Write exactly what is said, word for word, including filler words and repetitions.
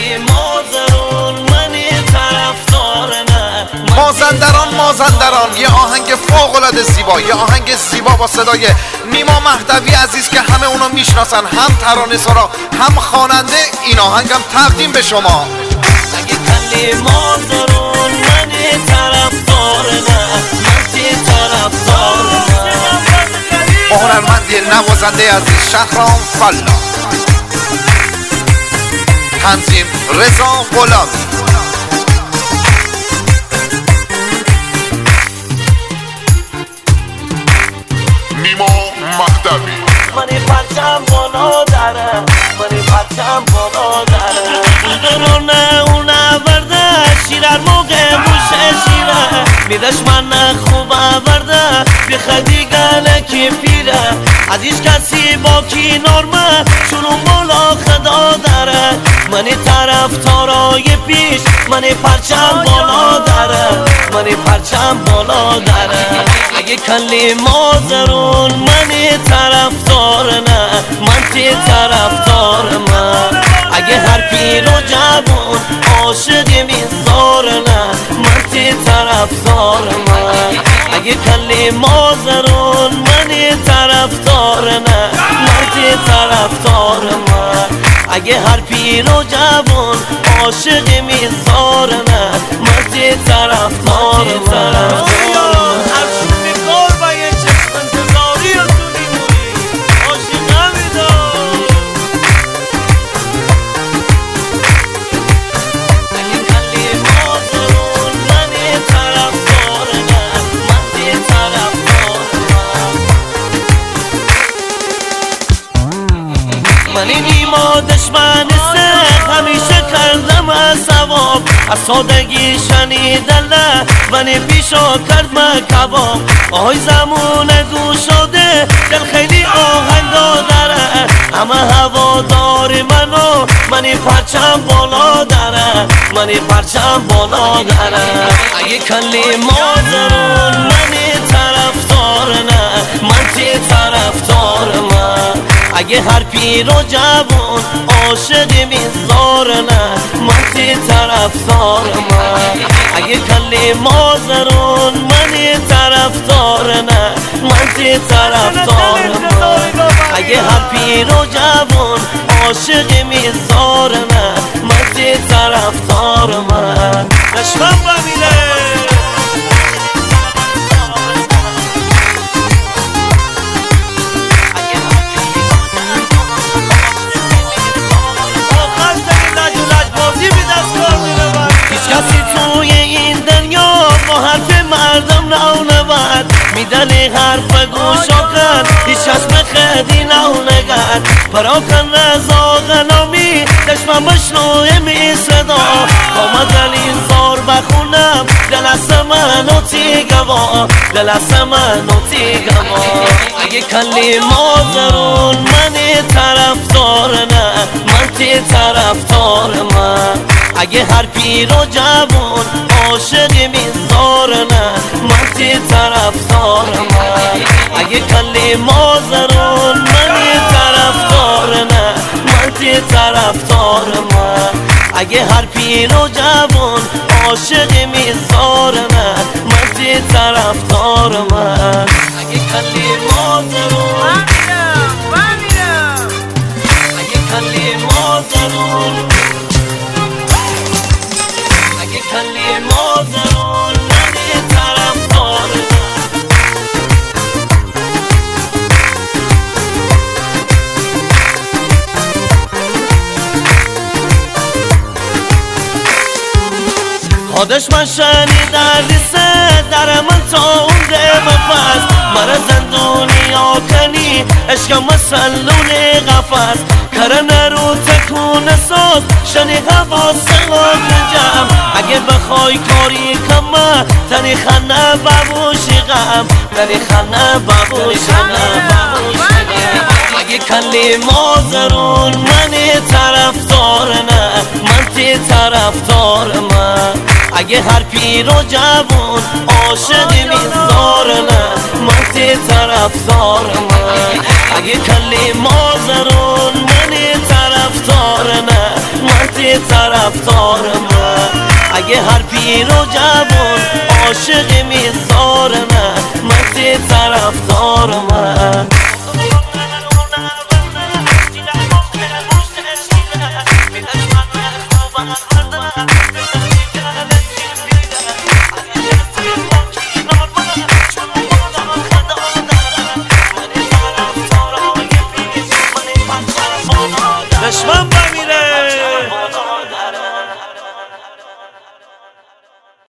کلی مازرون منی طرفدار نه. مازندران مازندران یه آهنگ فوق‌العاده زیبا، یه آهنگ زیبا با صدای نیما مهدوی عزیز که همه اونو میشناسن، هم ترانه‌سرا هم خواننده. این آهنگم تقدیم به شما. اگه کلی مازرون منی طرفدار نه، منی طرفدار نه. با هنرمندی نوازنده عزیز شهرام فلا، تنظیم رضا غلامی. نیما مهدوی منی پرچم بالا داره، منی پرچم بالا داره. درونه اونه برده شیرر موقع موشه شیره، میدش من خوب برده بخدی گله کی پیره. از هیچ کسی با کی نرمه شروع بالا خدا داره. منی طرفدارای پیش منی پرچم بالا داره، منی پرچم بالا داره. اگه کلی مازرون منی طرفدار نه، من تی طرفدار من. اگه هر پیر و جوان عاشق میزار نه، من تی طرفدار من. اگه کلی مازرون منی طرفدار نه، من تی طرفدار من. اگه هر پیر و جوان عاشق میزار نه، من تی طرفدار من. منی نیما دشمن سه همیشه کردم از ثواب، از سادگی شنیدن منی پیشا کرد من کباب. آهای زمون گو شده دل خیلی آهنگا داره، همه هوادار منو منی پرچم بالا داره، منی پرچم بالا داره. اگه کلی مازرون منی طرفدار نه، من تی طرفدار من. اگه هر پیر و جوان عاشق میزار نه، من تی طرفدار من. اگه کلی مازرون منی طرفدار نه، من تی طرفدار من. اگه هر پیر و جوان عاشق میزار نه، من تی طرفدار من. نشمم ببینه مردم نو نبرد میدنی حرف گوشا کرد، هیچ کس بخدی نو نگرد. پراکن رضا غلامی دشمن مشروع می صدا، آمدن این زار بخونم دل از منو تیگوا، دل از منو تیگوا. اگه کلی مازرون منی طرفدار نه، من تی طرفدار من. اگه هر پیر و جوان عاشق میزار نه، من تی طرفدار من. اگه کلی مازرون منی طرفدار نه، من تی طرفدار من. اگه هر پیر و جوان عاشق میزار نه، من تی طرفدار من. اگه کلی مازرون اگه کلی مازرون اگه کلی مازرون منی طرفدار خودش من شنیدن ریسه در من تا اون دم پس. مرا زندونی آکنی عشقم مسلون قفص، کرن رو تکون ساز شنی حواس جمع. اگه بخوای کاری کم تنی خنه ببوشی غم، تنی خنه ببوشی غم. اگه کلی مازرون منی طرفدار نه، من تی طرفدار من. اگه هر پیر و جوان عاشق میزار نه، من تی طرفدار من. اگه کلی مازرون منی طرفدار نه، من تی طرفدار طرفدارمه اگه هر پیر و جوان عاشق میذارمه مهدی طرفدارمه I'm